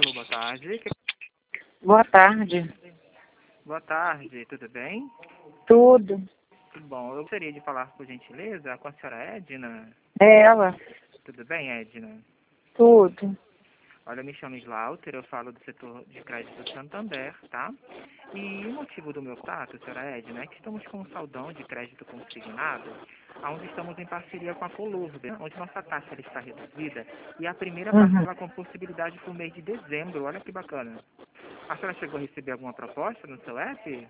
Alô, boa tarde. Boa tarde. Boa tarde, tudo bem? Tudo. Tudo bom. Eu gostaria de falar, por gentileza, com a senhora Edna. É ela? Tudo bem, Edna? Tudo. Olha, eu me chamo Slaughter, eu falo do setor de crédito do Santander, tá? E o motivo do meu contato, senhora Edna, é que estamos com um saldão de crédito consignado, onde estamos em parceria com a Colurbe, onde nossa taxa ela está reduzida e a primeira parcela com possibilidade para o mês de dezembro. Olha que bacana. A senhora chegou a receber alguma proposta no seu app?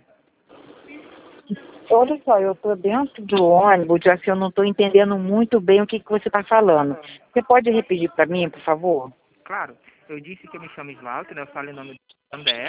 Olha só, eu estou dentro do ônibus, já que eu não estou entendendo muito bem o que você está falando. Você pode repetir para mim, por favor? Claro, eu disse que eu me chamo Slaughter, né? Eu falo em nome do Santander,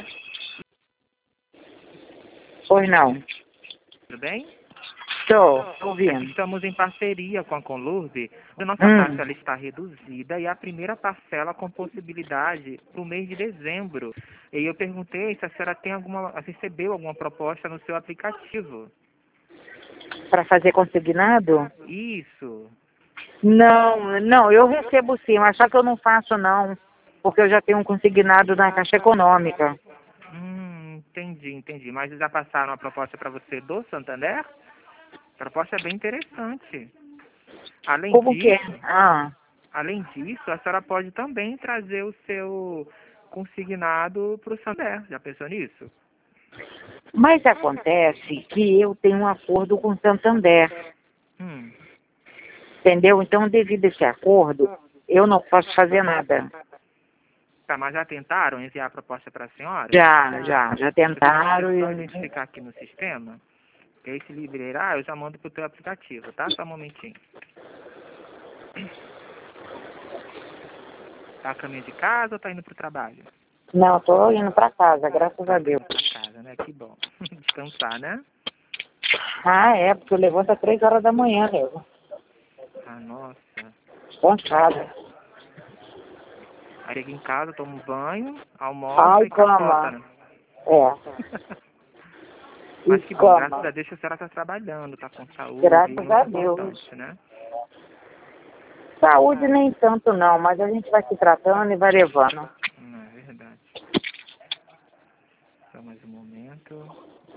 Pois não. tudo bem? Estou É que ouvindo. estamos em parceria com a Colurbe, a nossa taxa ela está reduzida e a primeira parcela com possibilidade para o mês de dezembro. E eu perguntei se a senhora tem recebeu alguma proposta no seu aplicativo. Para fazer consignado? Isso. Não, eu recebo sim, mas só que eu não faço não, porque eu já tenho um consignado na Caixa Econômica. Entendi. Mas já passaram a proposta para você do Santander? A proposta é bem interessante. Além Como que é? disso, Ah, Além disso, a senhora pode também trazer o seu consignado para o Santander. Já pensou nisso? mas acontece que eu tenho um acordo com o Santander, Hum. entendeu? Então, devido a esse acordo, eu não posso fazer nada. Tá, mas já tentaram enviar a proposta para a senhora? Já tentaram Deixa eu só e... identificar aqui no sistema. Que aí se liberar, eu já mando pro teu aplicativo, tá? Só um momentinho. Tá a caminho de casa ou tá indo pro trabalho? Não, estou indo para casa, graças a Deus. Pra casa, né? Que bom. Descansar, né? Ah, é, porque eu levanto às 3 horas da manhã, mesmo. Ah, nossa. Cansada. Aí chega em casa, toma um banho, almoça Ai, e capota, cama. né? É, e Mas que bom, graças a cama. Deus a senhora está trabalhando, está com saúde, Graças muito a Deus. importante, né? Saúde nem tanto não, mas a gente vai se tratando e vai levando. Não, é verdade. Só mais um momento.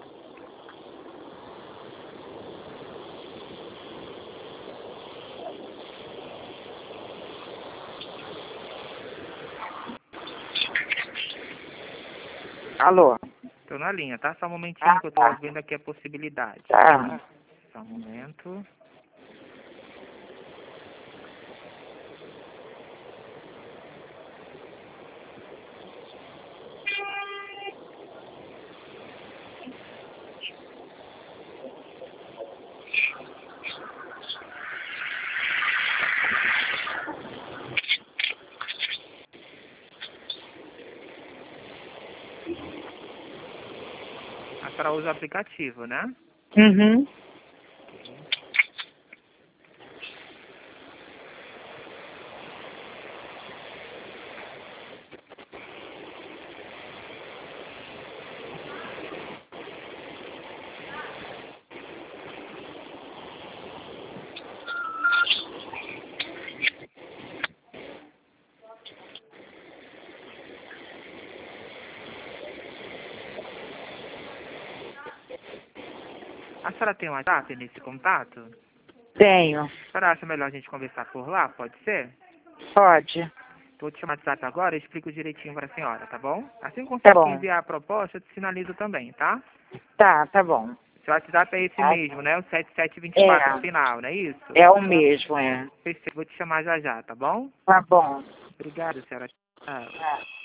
Alô? Estou na linha, tá? Só um momentinho que eu estou vendo aqui a possibilidade. Tá. Só um momento. A senhora usa o aplicativo, né? Uhum. A senhora tem um WhatsApp nesse contato? Tenho. A senhora acha melhor a gente conversar por lá? Pode ser? Pode. Vou te chamar de WhatsApp agora e explico direitinho para a senhora, tá bom? Assim que Tá conseguir bom. enviar a proposta, eu te sinalizo também, tá? Tá bom. Seu WhatsApp é esse Tá? mesmo, né? O 7724 É, final, não é isso? é o mesmo, é. Vou te chamar já já, tá bom? Tá bom. Obrigado, senhora. Tchau. É.